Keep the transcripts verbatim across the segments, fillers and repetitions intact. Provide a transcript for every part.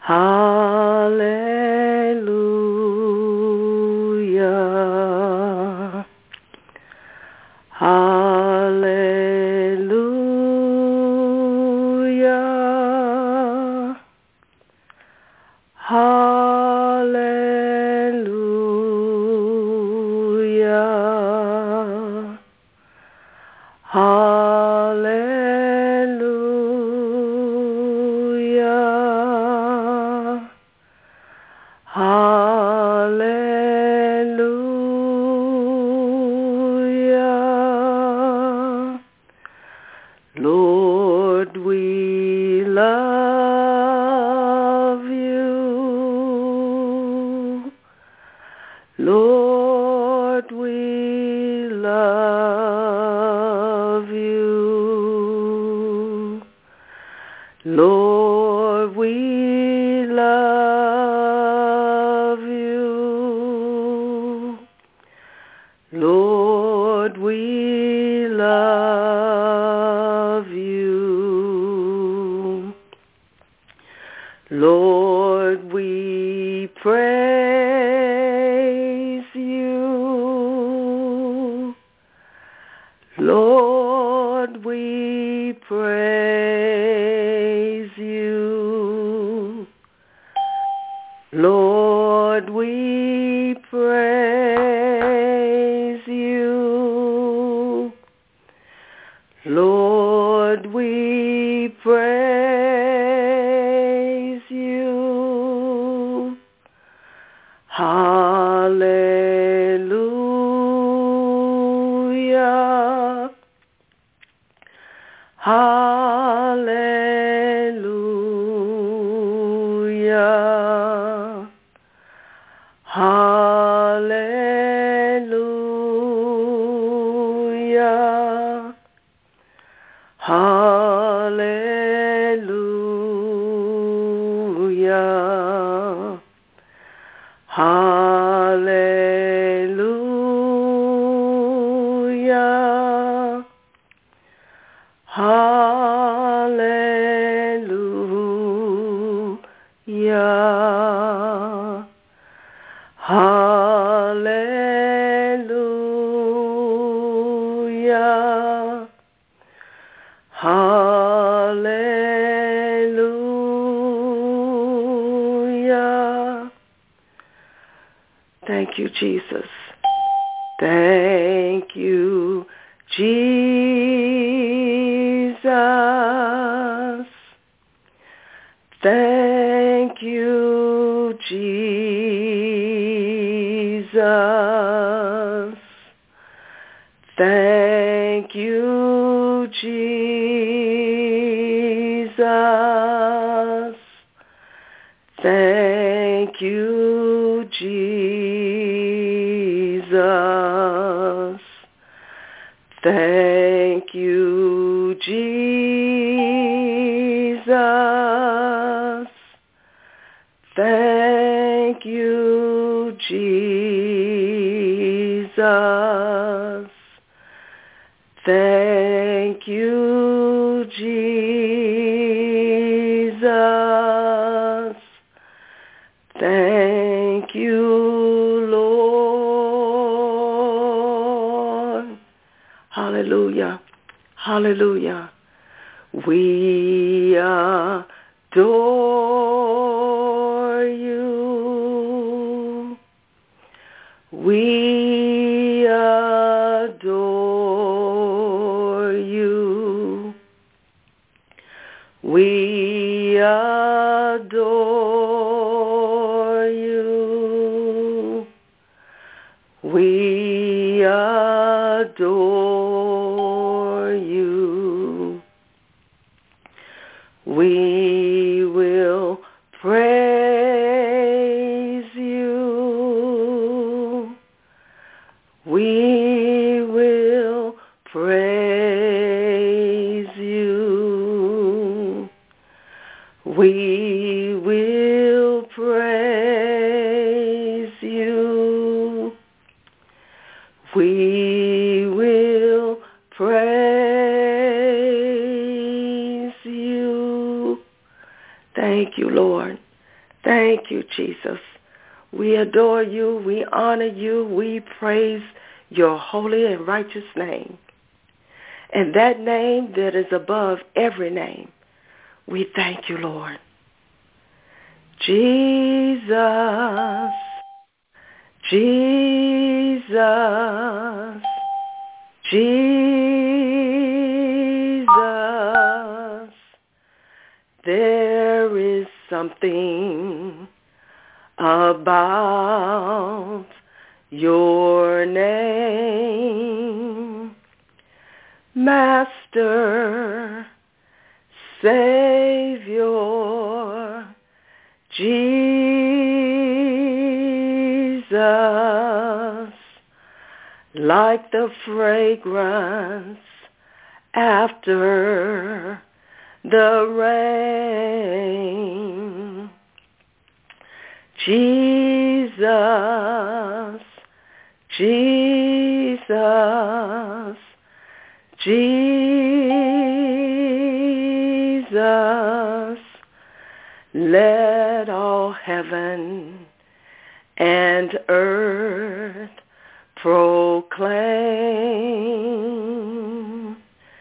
Hallelujah. Hallelujah. Hallelujah. Hallelujah. Hallelujah. Lord, we love you. Lord, we love you. Lord, we love you. Lord, we love you. Lord, we praise you. Lord, we praise you. Lord, we praise you. Lord, we praise you. Hallelujah. Hallelujah. Hallelujah. Hallelujah. Hallelujah. Hallelujah. Hallelujah. Hallelujah. Thank you, Jesus. Thank you, Jesus. Thank you, Jesus. Thank you, Jesus. Thank you, Jesus. Thank you, Jesus. Thank you, Jesus. Thank you, Jesus. Thank you, Lord. Hallelujah. Hallelujah. We adore you. We adore you. We adore you. We adore you. We will praise you. We will praise you. We will praise you. We will praise you. Thank you, Lord. Thank you, Jesus. We adore you. We honor you. We praise your holy and righteous name. And that name that is above every name. We thank you, Lord. Jesus, Jesus, Jesus. There is something about your name, Master, Savior, Jesus, like the fragrance after the rain. Jesus, Jesus, Jesus, let all heaven and earth proclaim.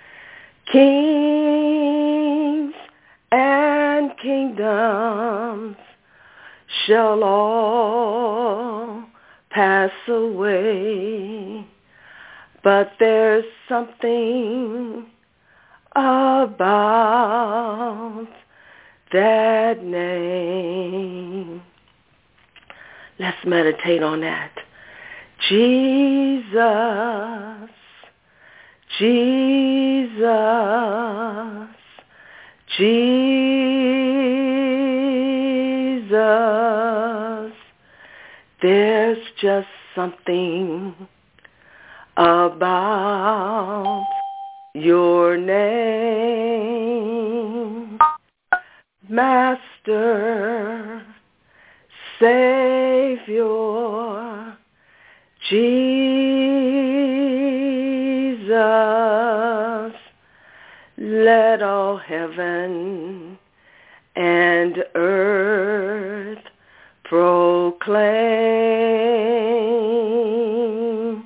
Kings and kingdoms shall all pass away, but there's something about that name. Let's meditate on that. Jesus, Jesus, Jesus. There's just something about your name, Master, Savior, Jesus. Let all heaven and earth proclaim.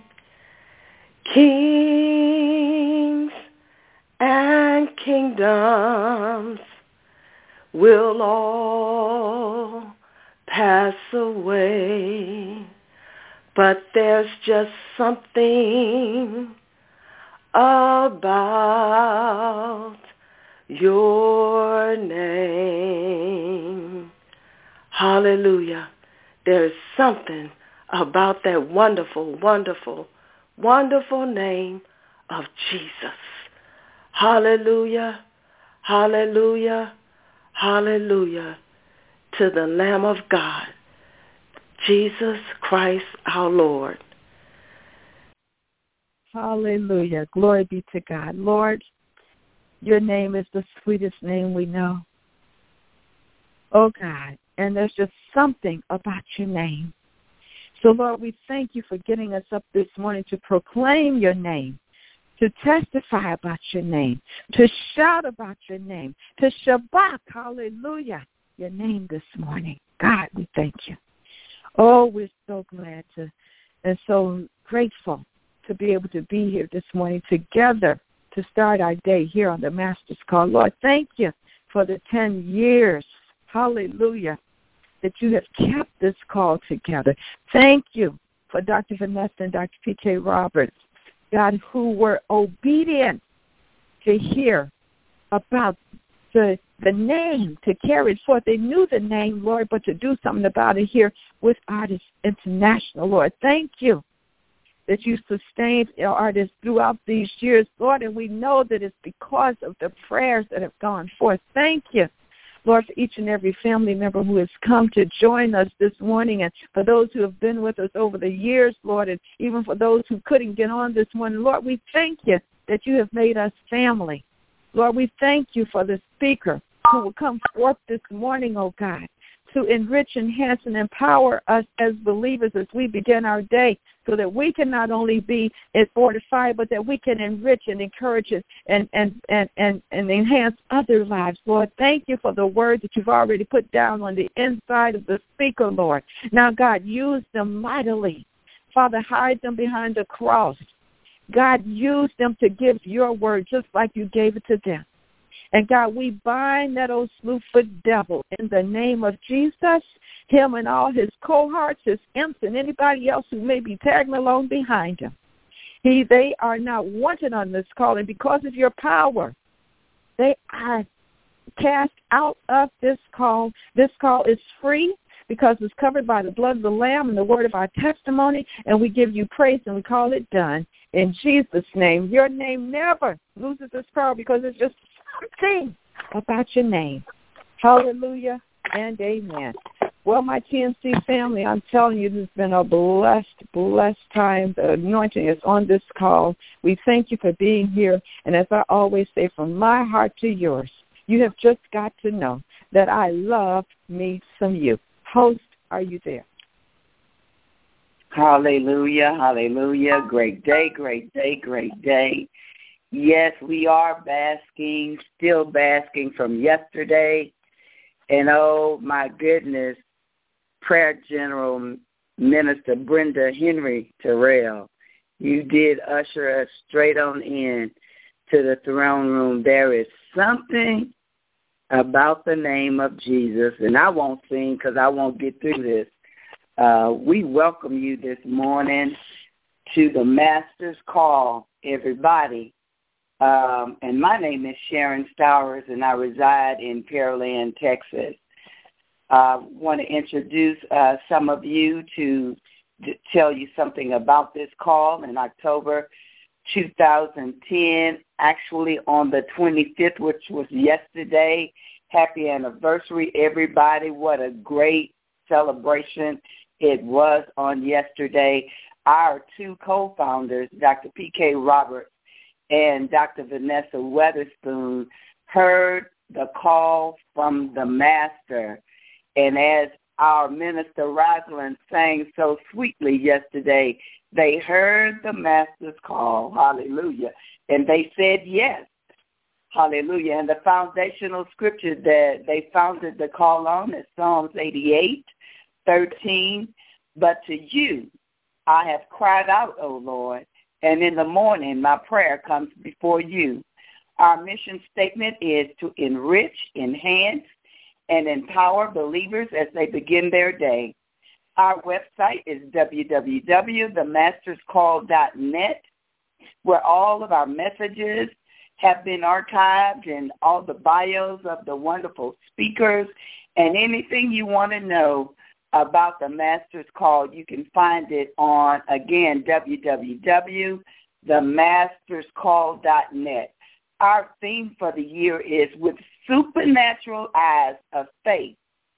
Kings and kingdoms will all pass away, but there's just something about your name. Hallelujah. There's something about that wonderful, wonderful, wonderful name of Jesus. Hallelujah, hallelujah, hallelujah to the Lamb of God, Jesus Christ our Lord. Hallelujah. Glory be to God. Lord, your name is the sweetest name we know. Oh, God, and there's just something about your name. So, Lord, we thank you for getting us up this morning to proclaim your name, to testify about your name, to shout about your name, to Shabbat, hallelujah, your name this morning. God, we thank you. Oh, we're so glad to and so grateful to be able to be here this morning together to start our day here on the Master's Call. Lord, thank you for the ten years, hallelujah, that you have kept this call together. Thank you for Doctor Vanessa and Doctor P K Roberts, God, who were obedient to hear about the the name, to carry it forth. They knew the name, Lord, but to do something about it here with Artists International, Lord. Thank you that you sustained our artists throughout these years, Lord, and we know that it's because of the prayers that have gone forth. Thank you, Lord, for each and every family member who has come to join us this morning, and for those who have been with us over the years, Lord, and even for those who couldn't get on this morning. Lord, we thank you that you have made us family. Lord, we thank you for the speaker who will come forth this morning, oh God, to enrich, enhance, and empower us as believers as we begin our day, so that we can not only be fortified, but that we can enrich and encourage it and, and, and, and, and enhance other lives. Lord, thank you for the word that you've already put down on the inside of the speaker, Lord. Now, God, use them mightily. Father, hide them behind the cross. God, use them to give your word just like you gave it to them. And God, we bind that old slewfoot devil in the name of Jesus, him and all his cohorts, his imps, and anybody else who may be tagging along behind him. He, they are not wanted on this call, and because of your power, they are cast out of this call. This call is free because it's covered by the blood of the Lamb and the word of our testimony, and we give you praise and we call it done. In Jesus' name, your name never loses its power because it's just something about your name. Hallelujah and amen. Well, my T N C family, I'm telling you, this has been a blessed, blessed time. The anointing is on this call. We thank you for being here. And as I always say, from my heart to yours, you have just got to know that I love me some you. Host, are you there? Hallelujah, hallelujah. Great day, great day, great day. Yes, we are basking, still basking from yesterday. And oh, my goodness, Prayer General Minister Brenda Henry Terrell, you did usher us straight on in to the throne room. There is something about the name of Jesus, and I won't sing because I won't get through this. Uh, we welcome you this morning to the Master's Call, everybody. Um, and my name is Sharon Stowers, and I reside in Pearland, Texas. I uh, want to introduce uh, some of you to, to tell you something about this call. In October two thousand ten, actually on the twenty-fifth, which was yesterday. Happy anniversary, everybody. What a great celebration it was on yesterday. Our two co-founders, Doctor P K Roberts and Doctor Vanessa Weatherspoon, heard the call from the Master. And as our Minister Rosalind sang so sweetly yesterday, they heard the Master's call, hallelujah, and they said yes, hallelujah. And the foundational scripture that they founded the call on is Psalms eighty-eight, thirteen. But to you I have cried out, O Lord, and in the morning my prayer comes before you. Our mission statement is to enrich, enhance, and empower believers as they begin their day. Our website is w w w dot the masters call dot net, where all of our messages have been archived and all the bios of the wonderful speakers and anything you want to know about the Master's Call. You can find it on, again, w w w dot the masters call dot net. Our theme for the year is with supernatural eyes of faith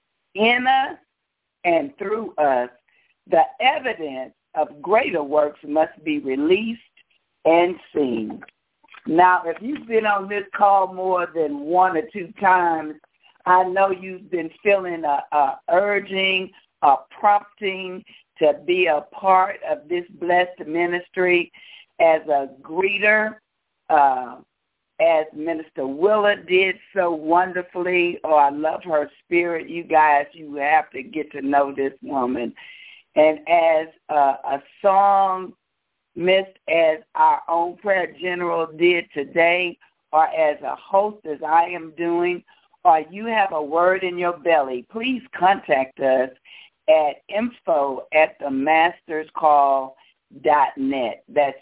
in us and through us, the evidence of greater works must be released and seen. Now, if you've been on this call more than one or two times, I know you've been feeling a, a urging, a prompting to be a part of this blessed ministry as a greeter, uh, as Minister Willa did so wonderfully. Oh, I love her spirit. You guys, you have to get to know this woman. And as a, a song missed, as our own Prayer General did today, or as a host as I am doing, or you have a word in your belly, please contact us at info at the masters call dot net. That's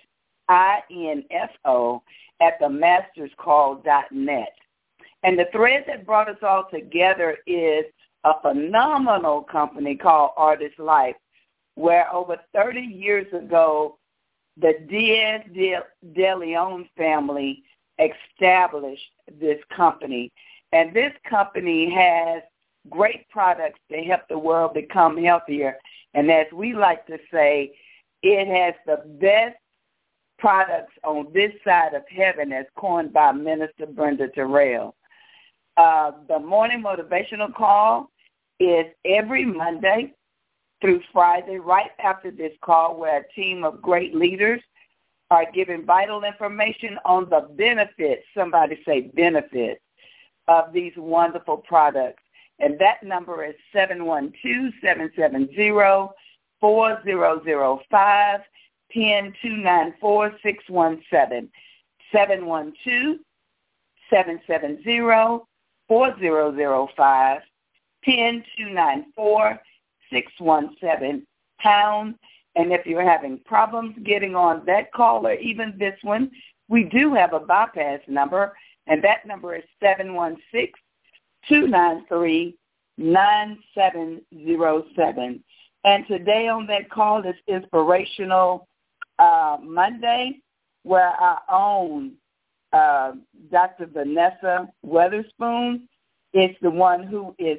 I N F O at the masters call dot net. And the thread that brought us all together is a phenomenal company called Artist Life, where over thirty years ago, the Diaz de Leon family established this company. And this company has great products to help the world become healthier. And as we like to say, it has the best products on this side of heaven, as coined by Minister Brenda Terrell. Uh, the morning motivational call is every Monday through Friday, right after this call, where a team of great leaders are giving vital information on the benefits, somebody say benefits, of these wonderful products. And that number is seven one two, seven seven zero, four zero zero five, P I N two nine four six one seven, seven one two, seven seven zero, four zero zero five, P I N two nine four six one seven, pound. And if you're having problems getting on that call or even this one, we do have a bypass number, and that number is seven one six, two nine three, nine seven zero seven. And today on that call is Inspirational uh, Monday, where our own uh, Doctor Vanessa Weatherspoon is the one who is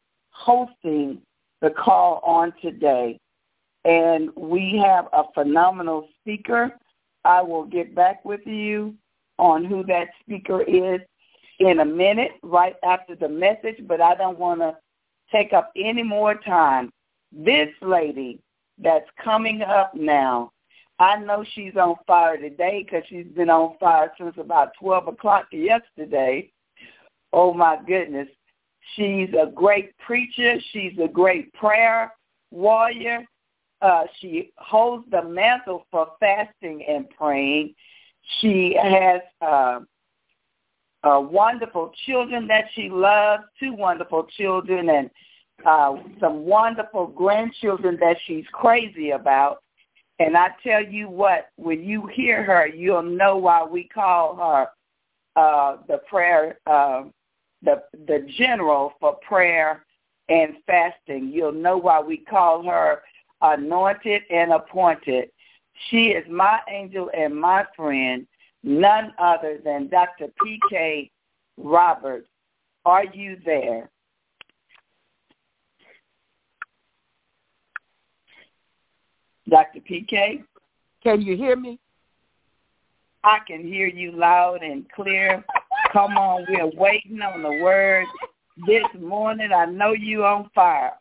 hosting the call on today. And we have a phenomenal speaker. I will get back with you on who that speaker is in a minute, right after the message, but I don't want to take up any more time. This lady that's coming up now, I know she's on fire today because she's been on fire since about twelve o'clock yesterday. Oh, my goodness. She's a great preacher. She's a great prayer warrior. Uh, she holds the mantle for fasting and praying. She has uh, uh, wonderful children that she loves, two wonderful children, and uh, some wonderful grandchildren that she's crazy about. And I tell you what, when you hear her, you'll know why we call her uh, the prayer, uh, the the general for prayer and fasting. You'll know why we call her anointed and appointed. She is my angel and my friend, none other than Doctor P K Roberts. Are you there? Doctor P K? Can you hear me? I can hear you loud and clear. Come on, we're waiting on the word this morning. I know you on fire.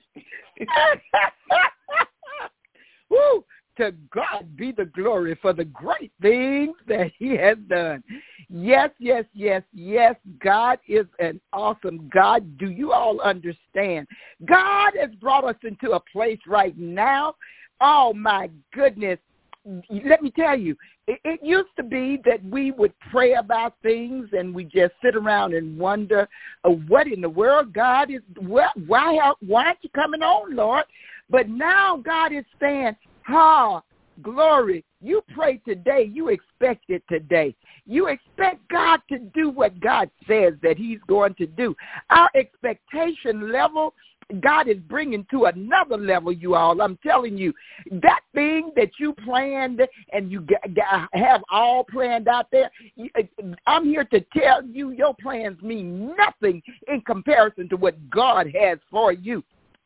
Woo! To God be the glory for the great things that he has done. Yes, yes, yes, yes. God is an awesome God. Do you all understand? God has brought us into a place right now. Oh, my goodness. Let me tell you, it, it used to be that we would pray about things and we just sit around and wonder, uh, what in the world, God is, well, why, why aren't you coming on, Lord? But now God is saying, ha, glory, you pray today, you expect it today. You expect God to do what God says that he's going to do. Our expectation level, God is bringing to another level, you all. I'm telling you, that thing that you planned and you have all planned out there, I'm here to tell you your plans mean nothing in comparison to what God has for you.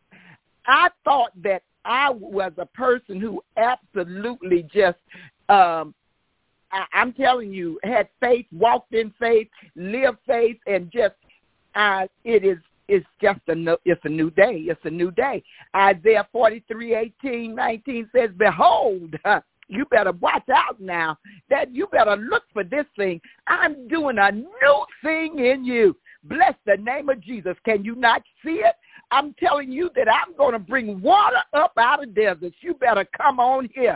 I thought that I was a person who absolutely just, um, I, I'm telling you, had faith, walked in faith, lived faith, and just, uh, it is, it's just a, no, it's a new day. It's a new day. Isaiah forty-three, eighteen, nineteen says, behold, uh, you better watch out now, that you better look for this thing. I'm doing a new thing in you. Bless the name of Jesus. Can you not see it? I'm telling you that I'm going to bring water up out of deserts. You better come on here.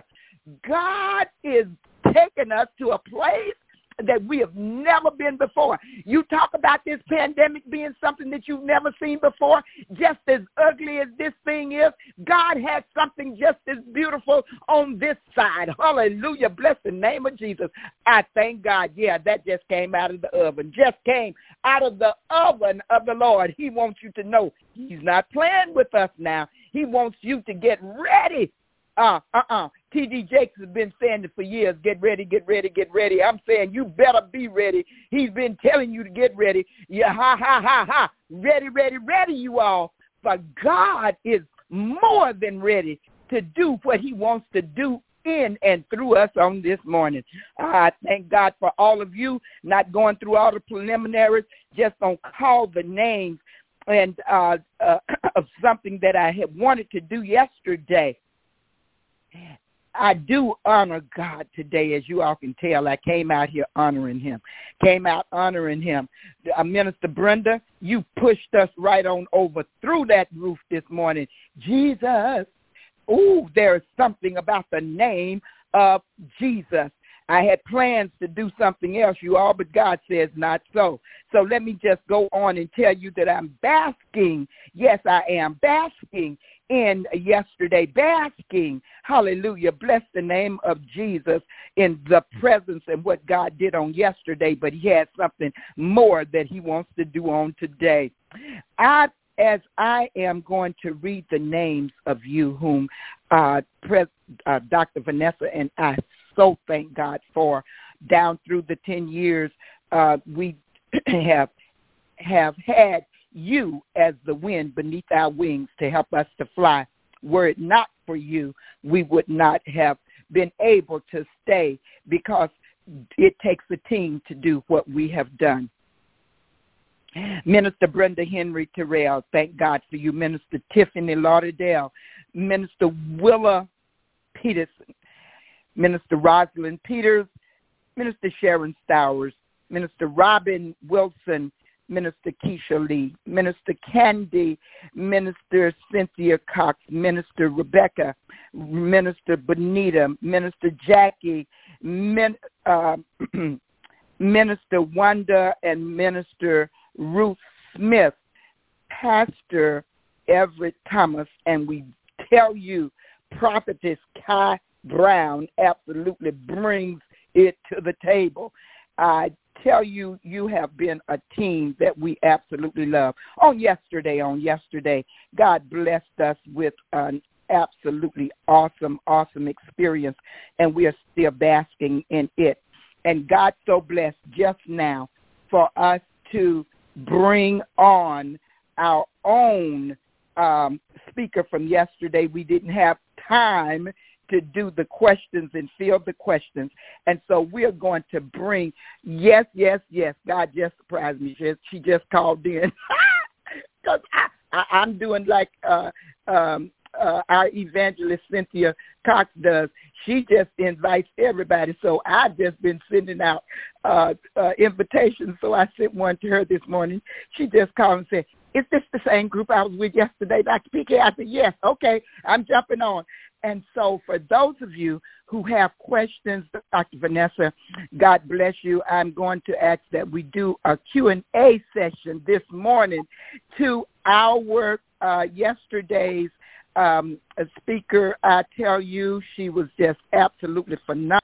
God is taking us to a place that we have never been before. You talk about this pandemic being something that you've never seen before, just as ugly as this thing is, God has something just as beautiful on this side. Hallelujah. Bless the name of Jesus. I thank God. Yeah, that just came out of the oven. Just came out of the oven of the Lord. He wants you to know he's not playing with us now. He wants you to get ready. Uh, uh-uh. T D Jakes has been saying it for years. Get ready, get ready, get ready. I'm saying you better be ready. He's been telling you to get ready. Yeah, ha, ha, ha, ha. Ready, ready, ready, you all. For God is more than ready to do what he wants to do in and through us on this morning. I thank God for all of you, not going through all the preliminaries, just going to call the names and uh, uh, of something that I had wanted to do yesterday. I do honor God today, as you all can tell. I came out here honoring him, came out honoring him. Uh, Minister Brenda, you pushed us right on over through that roof this morning. Jesus, ooh, there is something about the name of Jesus. I had plans to do something else, you all, but God says not so. So let me just go on and tell you that I'm basking. Yes, I am basking in yesterday, basking. Hallelujah. Bless the name of Jesus in the presence and what God did on yesterday, but he has something more that he wants to do on today. I As I am going to read the names of you whom uh, Pres- uh, Doctor Vanessa and I so thank God for, down through the ten years, uh, we have have had you as the wind beneath our wings to help us to fly. Were it not for you, we would not have been able to stay, because it takes a team to do what we have done. Minister Brenda Henry Terrell, thank God for you. Minister Tiffany Lauderdale, Minister Willa Peterson, Minister Rosalind Peters, Minister Sharon Stowers, Minister Robin Wilson, Minister Keisha Lee, Minister Candy, Minister Cynthia Cox, Minister Rebecca, Minister Bonita, Minister Jackie, Min, uh, Minister Wanda, and Minister Ruth Smith, Pastor Everett Thomas, and we tell you, Prophetess Kai Brown absolutely brings it to the table. I tell you, you have been a team that we absolutely love. On yesterday, on yesterday, God blessed us with an absolutely awesome, awesome experience, and we are still basking in it. And God so blessed just now for us to bring on our own um, speaker from yesterday. We didn't have time to do the questions and field the questions. And so we're going to bring, yes, yes, yes, God just surprised me. She, she just called in. Because I, I, I'm doing like uh, um, uh, our evangelist Cynthia Cox does. She just invites everybody. So I've just been sending out uh, uh, invitations. So I sent one to her this morning. She just called and said, is this the same group I was with yesterday, Doctor P K? I said, yes, okay, I'm jumping on. And so for those of you who have questions, Doctor Vanessa, God bless you. I'm going to ask that we do a Q and A session this morning to our uh, yesterday's um, speaker. I tell you, she was just absolutely phenomenal.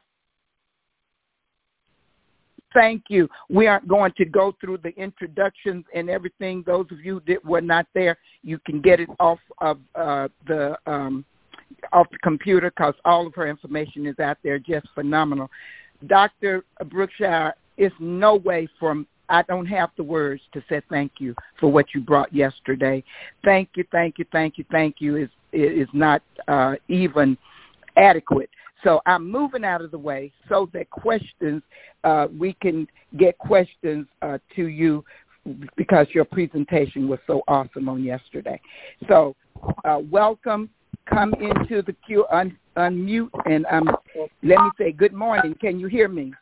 Thank you. We aren't going to go through the introductions and everything. Those of you that were not there, you can get it off of uh, the um, off the computer, because all of her information is out there, just phenomenal. Doctor Brookshire, it's no way from, I don't have the words to say thank you for what you brought yesterday. Thank you, thank you, thank you, thank you is is not uh, even adequate. So I'm moving out of the way so that questions, uh, we can get questions uh, to you, because your presentation was so awesome on yesterday. So uh, welcome. Come into the queue, un- unmute, and um, let me say good morning. Can you hear me?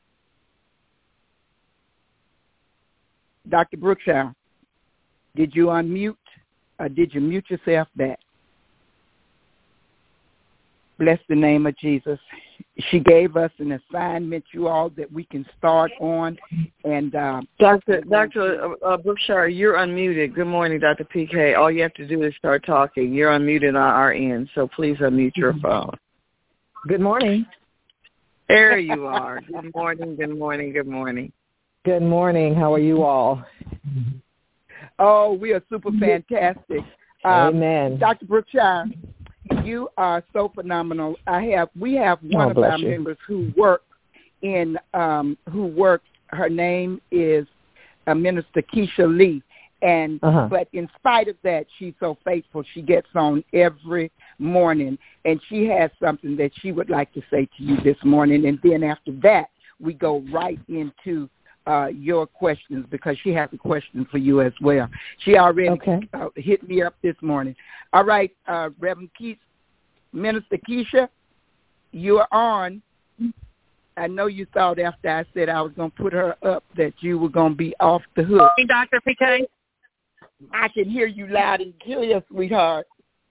Doctor Brookshire, did you unmute, or did you mute yourself back? Bless the name of Jesus. She gave us an assignment, you all, that we can start on. And uh, Doctor Doctor Uh, Brookshire, you're unmuted. Good morning, Doctor P K. All you have to do is start talking. You're unmuted on our end, so please unmute your phone. Good morning. There you are. Good morning, good morning, good morning. Good morning. How are you all? Oh, we are super fantastic. Um, Amen. Doctor Brookshire, you are so phenomenal. I have we have one oh, of our you. members who work in um, who works. Her name is uh, Minister Keisha Lee, and uh-huh. but in spite of that, she's so faithful. She gets on every morning, and she has something that she would like to say to you this morning. And then after that, we go right into uh, your questions because she has a question for you as well. She already okay. uh, hit me up this morning. All right, uh, Reverend Keith, Minister Keisha, you are on. I know you thought after I said I was going to put her up that you were going to be off the hook. Hey, Doctor P K. I can hear you loud and clear, sweetheart.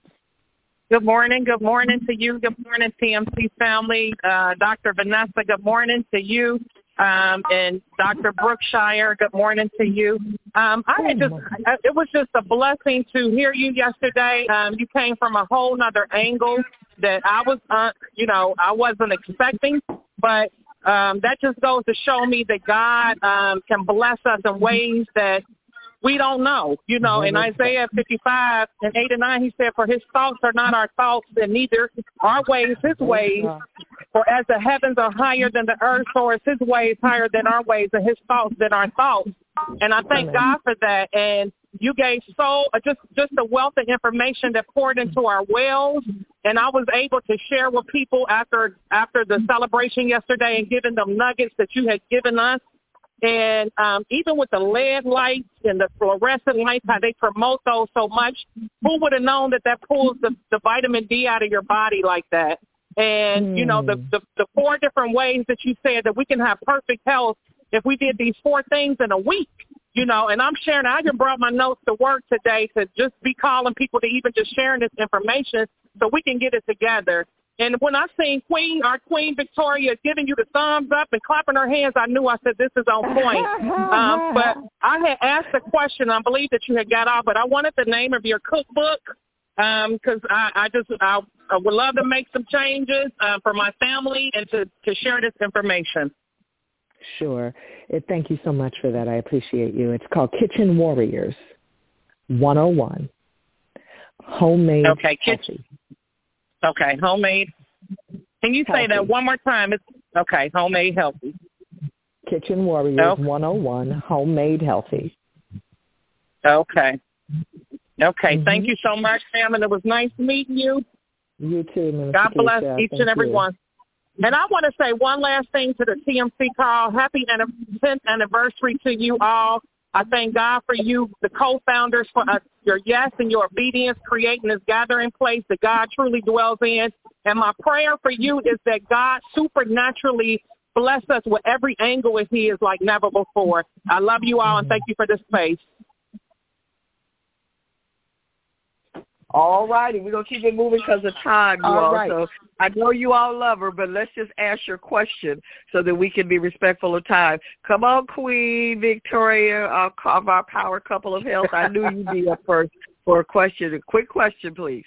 Good morning. Good morning to you. Good morning, T M C family. Uh, Doctor Vanessa, good morning to you. Um, and Doctor Brookshire, good morning to you. Um, I had just, it was just a blessing to hear you yesterday. Um, you came from a whole nother angle that I was, uh, you know, I wasn't expecting, but um, that just goes to show me that God um, can bless us in ways that we don't know. You know, in Isaiah fifty-five and eight and nine, he said, for his thoughts are not our thoughts, and neither our ways his ways. For as the heavens are higher than the earth, so is his ways higher than our ways, and his thoughts than our thoughts. And I thank God for that. And you gave so uh, just just a wealth of information that poured into our wells. And I was able to share with people after after the celebration yesterday and giving them nuggets that you had given us. And um, even with the L E D lights and the fluorescent lights, how they promote those so much, who would have known that that pulls the, the vitamin D out of your body like that? And, mm. you know, the, the, the four different ways that you said that we can have perfect health if we did these four things in a week, you know, and I'm sharing, I even brought my notes to work today to just be calling people to even just sharing this information so we can get it together. And when I seen Queen, our Queen Victoria giving you the thumbs up and clapping her hands, I knew I said this is on point. um, but I had asked a question. I believe that you had got off, but I wanted the name of your cookbook because um, I, I just I, I would love to make some changes uh, for my family and to, to share this information. Sure. It, thank you so much for that. I appreciate you. It's called Kitchen Warriors one oh one. Homemade okay, kitchen. Okay, homemade. Can you healthy. say that one more time? It's okay, homemade healthy. Kitchen Warriors okay. one oh one, homemade healthy. Okay. Okay, mm-hmm. Thank you so much, Sam, and it was nice meeting you. You too, Minister God bless Keisha. each Thank and every you. one. And I want to say one last thing to the T M C call. Happy tenth anniversary to you all. I thank God for you, the co-founders, for uh, your yes and your obedience, creating this gathering place that God truly dwells in. And my prayer for you is that God supernaturally bless us with every angle as he is like never before. I love you all and thank you for this space. All righty. We're going to keep it moving because of time, you all. all. Right. So I know you all love her, but let's just ask your question so that we can be respectful of time. Come on, Queen Victoria, uh, of our power couple of health. I knew you'd be up first for a question. A quick question, please.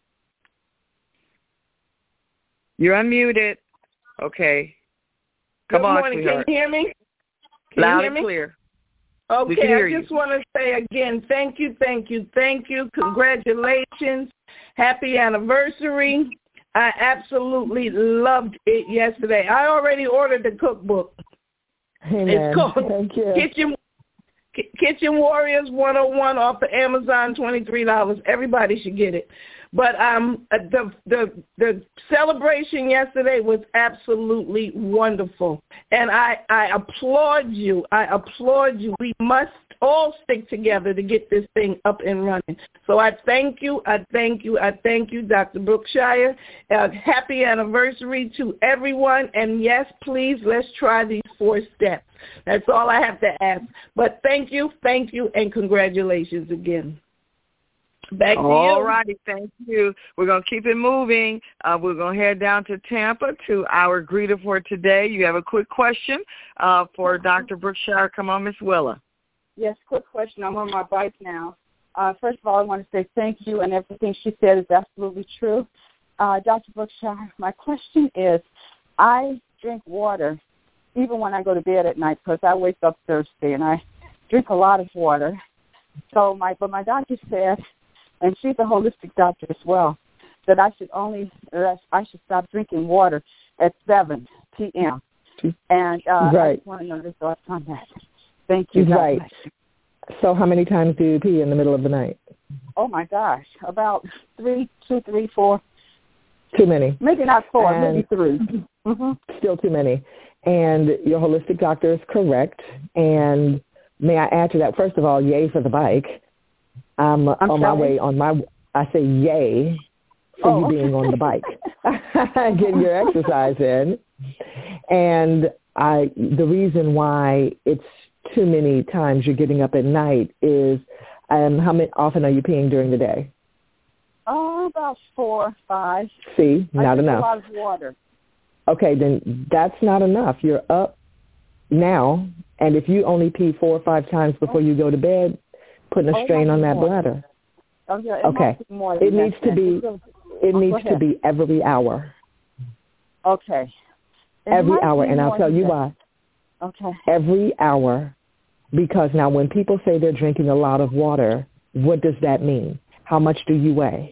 You're unmuted. Okay. Come Good on, morning. sweetheart. Can you hear me? Can Loud you hear and me? clear. Okay, I just you. want to say again, thank you, thank you, thank you. Congratulations. Happy anniversary. I absolutely loved it yesterday. I already ordered the cookbook. Amen. It's called thank you. Kitchen Kitchen Warriors one oh one off of Amazon, twenty-three dollars. Everybody should get it. But um, the the the celebration yesterday was absolutely wonderful, and I, I applaud you. I applaud you. We must all stick together to get this thing up and running. So I thank you. I thank you. I thank you, Doctor Brookshire. Uh, happy anniversary to everyone. And yes, please, let's try these four steps. That's all I have to ask. But thank you, thank you, and congratulations again. Back to All you. All righty, thank you. We're going to keep it moving. Uh, we're going to head down to Tampa to our greeter for today. You have a quick question uh, for Doctor Brookshire. Come on, Miss Willa. Yes, quick question. I'm on my bike now. Uh, first of all, I want to say thank you, and everything she said is absolutely true. Uh, Doctor Brookshire, my question is, I drink water even when I go to bed at night because I wake up thirsty, and I drink a lot of water. So my, but my doctor said, and she's a holistic doctor as well, that I should only, that I should stop drinking water at seven p.m. And uh, right. I just want to know your thoughts on that. Thank you. Right. So how many times do you pee in the middle of the night? Oh, my gosh. About three, two, three, four. Too many. Maybe not four, and maybe three. Mm-hmm. Still too many. And your holistic doctor is correct. And may I add to that, first of all, yay for the bike. I'm, I'm on sorry? my way on my, I say yay for oh. you being on the bike. Getting your exercise in. And I, the reason why it's too many times you're getting up at night is, um, how many, often are you peeing during the day? Oh, about four, five. See, not I drink enough. a lot of water. Okay, then that's not enough. You're up now, and if you only pee four or five times before you go to bed, putting a oh, strain on that more. bladder. Oh, yeah, it okay, it needs to be. It oh, needs to be every hour. Okay. It every hour, and I'll tell you that. why. Okay. Every hour, because now when people say they're drinking a lot of water, what does that mean? How much do you weigh?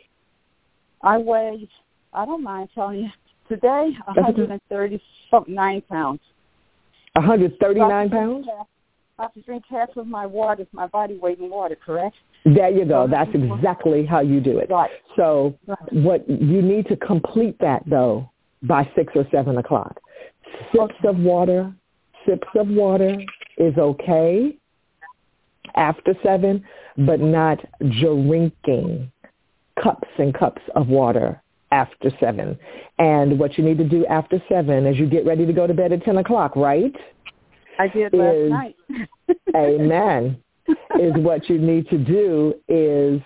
I weigh, I don't mind telling you, today, one hundred thirty-nine pounds. one hundred thirty-nine pounds? I have to drink half of my water, my body weight in water, correct? There you go. That's exactly how you do it. Right. So right. what you need to complete that, though, by six or seven o'clock. Sips okay. of water, sips of water is okay after seven, but not drinking cups and cups of water after seven. And what you need to do after seven is you get ready to go to bed at ten o'clock, right? I did last is, night. Amen. Is what you need to do is,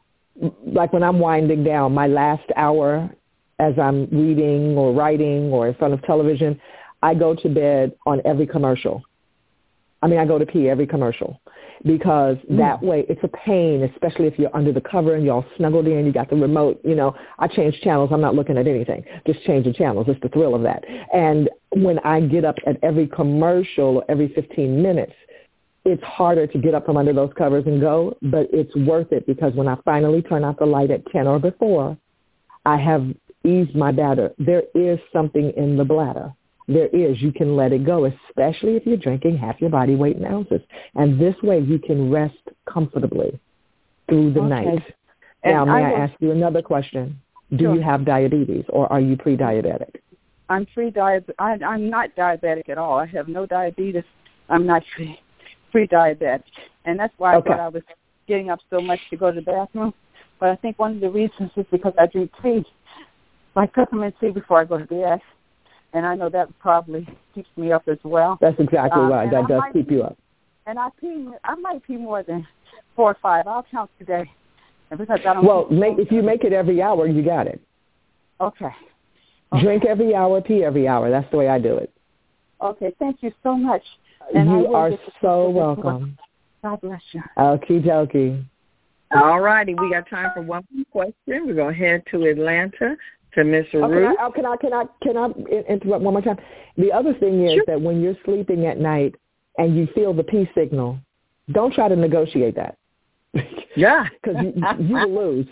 like when I'm winding down, my last hour as I'm reading or writing or in front of television, I go to bed on every commercial. I mean, I go to pee every commercial. Because that mm. way, it's a pain, especially if you're under the cover and you're all snuggled in, you got the remote, you know. I change channels. I'm not looking at anything. Just change the channels. It's the thrill of that. And when I get up at every commercial, every fifteen minutes, it's harder to get up from under those covers and go, but it's worth it because when I finally turn out the light at ten or before, I have eased my bladder. There is something in the bladder. There is. You can let it go, especially if you're drinking half your body weight in ounces. And this way you can rest comfortably through the okay. night. And now, may I, I will, ask you another question? Do sure. you have diabetes or are you pre-diabetic? I'm pre-diabetic. I'm not diabetic at all. I have no diabetes. I'm not pre- pre-diabetic. And that's why I okay. thought I was getting up so much to go to the bathroom. But I think one of the reasons is because I drink tea, like peppermint tea before I go to bed. And I know that probably keeps me up as well. That's exactly um, right. That I does might, keep you up. And I pee. I might pee more than four or five. I'll count today. And because I don't well, make, if you make it every hour, you got it. Okay. okay. Drink every hour, pee every hour. That's the way I do it. Okay. Thank you so much. And you are so welcome. God bless you. Okie dokie. All righty. We got time for one more question. We're going to head to Atlanta. To Miss oh, Ruth. Can I, can I, can I, can I interrupt one more time? The other thing is sure. that when you're sleeping at night and you feel the pee signal, don't try to negotiate that. Yeah. Because you, you will lose.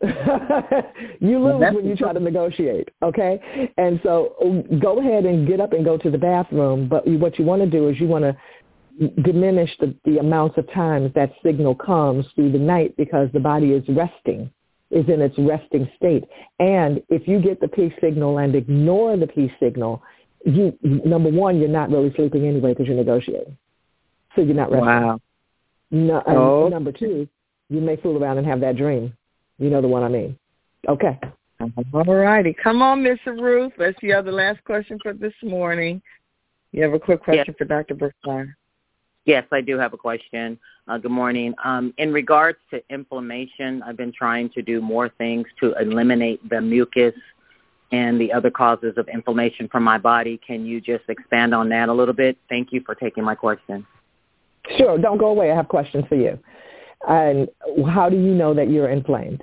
you lose well, when you try to negotiate, okay? And so go ahead and get up and go to the bathroom, but what you want to do is you want to diminish the, the amounts of times that signal comes through the night because the body is resting. is in its resting state. And if you get the pee signal and ignore the pee signal, you number one, you're not really sleeping anyway because you're negotiating. So you're not resting. Wow. No, and oh. number two, you may fool around and have that dream. You know the one I mean. Okay. All righty. Come on, Miss Ruth. Let's see the last question for this morning. You have a quick question yes. for Doctor Brookshire? Yes, I do have a question. Uh, good morning. Um, in regards to inflammation, I've been trying to do more things to eliminate the mucus and the other causes of inflammation from my body. Can you just expand on that a little bit? Thank you for taking my question. Sure. Don't go away. I have questions for you. And how do you know that you're inflamed?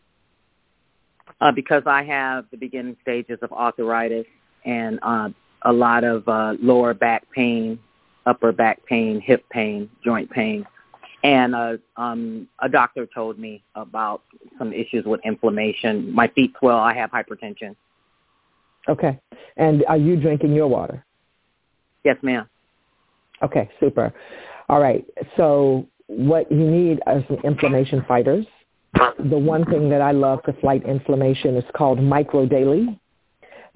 Uh, because I have the beginning stages of arthritis and uh, a lot of uh, lower back pain, upper back pain, hip pain, joint pain. And uh, um, a doctor told me about some issues with inflammation. My feet swell. I have hypertension. Okay. And are you drinking your water? Yes, ma'am. Okay, super. All right. So what you need are some inflammation fighters. The one thing that I love to fight inflammation is called Micro Daily.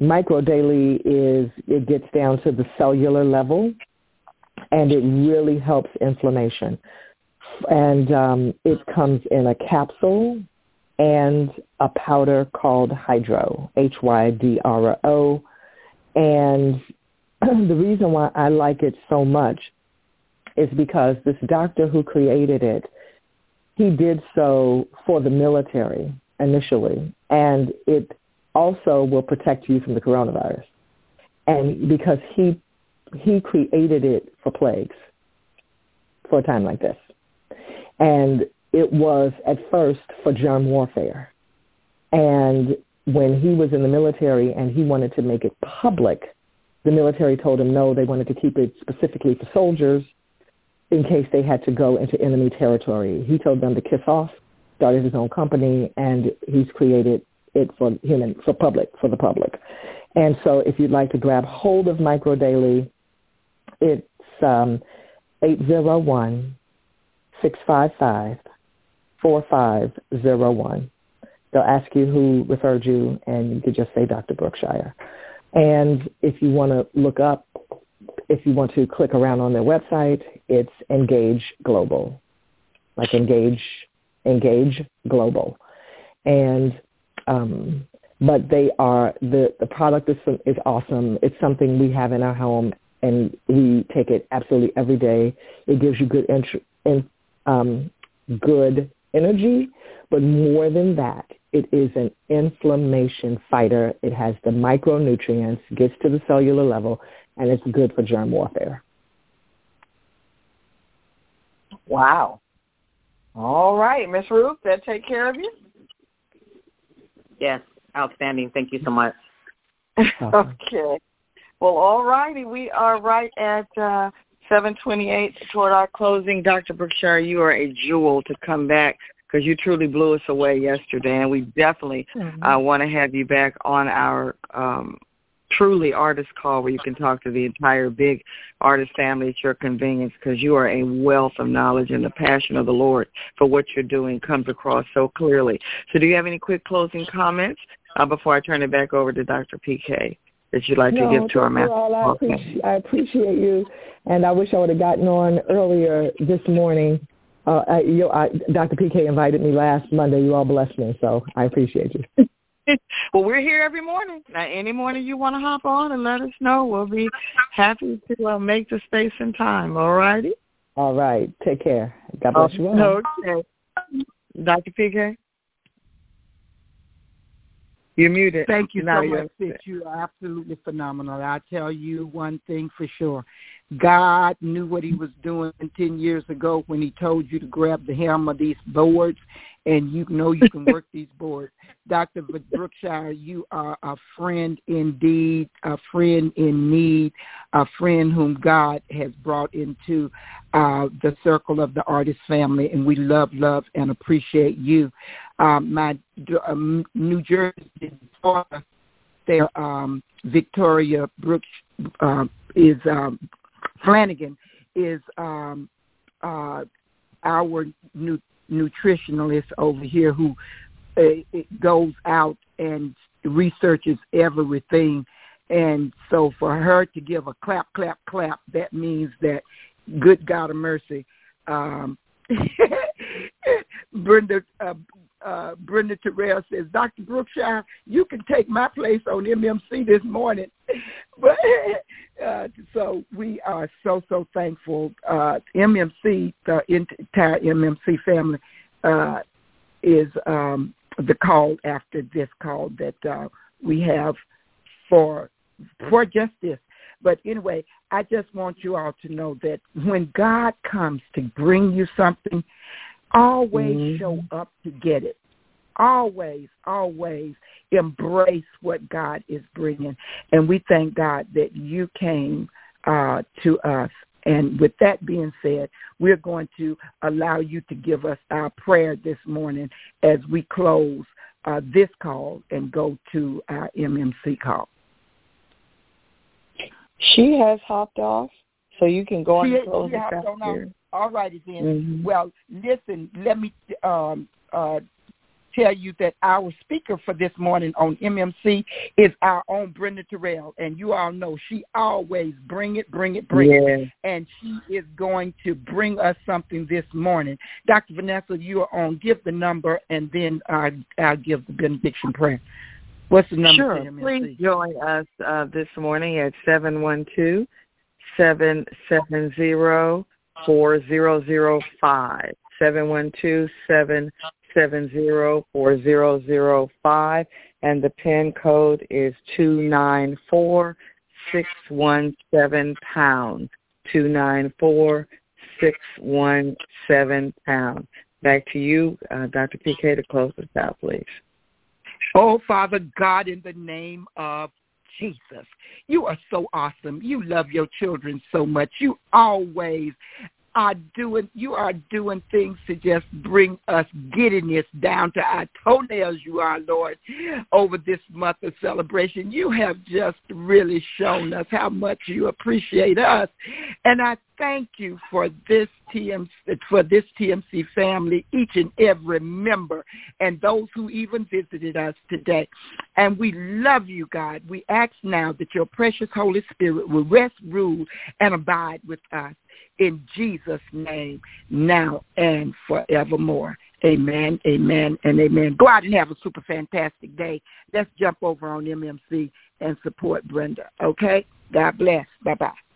Microdaily is, it gets down to the cellular level, and it really helps inflammation. And um, it comes in a capsule and a powder called Hydro, H Y D R O. And the reason why I like it so much is because this doctor who created it, he did so for the military initially, and it also will protect you from the coronavirus. And because he he created it for plagues, for a time like this. And it was at first for germ warfare. And when he was in the military and he wanted to make it public, the military told him no, they wanted to keep it specifically for soldiers in case they had to go into enemy territory. He told them to kiss off, started his own company, and he's created it for human, for public, for the public. And so if you'd like to grab hold of Microdaily, it's um, eight zero one, six five five, four five zero one. They'll ask you who referred you, and you could just say Doctor Brookshire. And if you want to look up, if you want to click around on their website, it's Engage Global, like Engage, Engage Global. And um, but they are, the, the product is, is awesome. It's something we have in our home, and we take it absolutely every day. It gives you good int- in, um, good energy, but more than that, it is an inflammation fighter. It has the micronutrients, gets to the cellular level, and it's good for germ warfare. Wow. All right, Miss Ruth, that take care of you? Yes, outstanding. Thank you so much. Okay. Well, all righty. We are right at uh, seven twenty-eight toward our closing. Doctor Brookshire, you are a jewel to come back because you truly blew us away yesterday, and we definitely mm-hmm. uh, want to have you back on our um, truly artist call where you can talk to the entire big artist family at your convenience, because you are a wealth of knowledge, and the passion of the Lord for what you're doing comes across so clearly. So do you have any quick closing comments uh, before I turn it back over to Doctor P K that you'd like no, to give to our master? I, appreciate, I appreciate you, and I wish I would have gotten on earlier this morning. Uh, I, you, I, Doctor P K invited me last Monday. You all blessed me, so I appreciate you. Well, we're here every morning. Now, any morning you want to hop on and let us know, we'll be happy to uh, make the space and time. All righty? All right. Take care. God bless you all. Okay. Doctor P K? You're muted. Thank you now so much, sis. You are absolutely phenomenal. I tell you one thing for sure. God knew what he was doing ten years ago when he told you to grab the hem of these boards, and you know you can work these boards. Doctor Brookshire, you are a friend indeed, a friend in need, a friend whom God has brought into uh, the circle of the artist family, and we love, love, and appreciate you. Um, my um, New Jersey daughter, there, um, Victoria Brooks, uh, is um, Flanagan is um, uh, our nu- nutritionalist over here who uh, it goes out and researches everything. And so for her to give a clap, clap, clap, that means that, good God of mercy, um, Brenda uh, uh, Brenda Terrell says, Doctor Brookshire, you can take my place on M M C this morning. But uh, so we are so, so thankful. Uh, M M C, the entire M M C family, uh, is um, the call after this call that uh, we have for for just this. But anyway, I just want you all to know that when God comes to bring you something, always mm-hmm. show up to get it. Always, always embrace what God is bringing. And we thank God that you came uh, to us. And with that being said, we're going to allow you to give us our prayer this morning as we close uh, this call and go to our M M C call. She has hopped off, so you can go she, and close she the All righty then. Mm-hmm. Well, listen, let me, um, uh, tell you that our speaker for this morning on M M C is our own Brenda Terrell. And you all know she always bring it, bring it, bring yeah. it. And she is going to bring us something this morning. Doctor Vanessa, you are on. Give the number, and then uh, I'll give the benediction prayer. What's the number? Sure. Please join us uh, this morning at seven one two, seven seven zero, four zero zero five. seven one two, seven seven zero, four zero zero five, and the PIN code is two nine four, six one seven pound. two nine four, six one seven pound. Back to you, uh, Doctor P K, to close us out, please. Oh, Father God, in the name of Jesus, you are so awesome. You love your children so much. You always are doing, you are doing things to just bring us giddiness down to our toenails, you are, Lord, over this month of celebration. You have just really shown us how much you appreciate us. And I thank you for this T M C, for this T M C family, each and every member, and those who even visited us today. And we love you, God. We ask now that your precious Holy Spirit will rest, rule, and abide with us. In Jesus' name, now and forevermore. Amen, amen, and amen. Go out and have a super fantastic day. Let's jump over on M M C and support Brenda, okay? God bless. Bye-bye.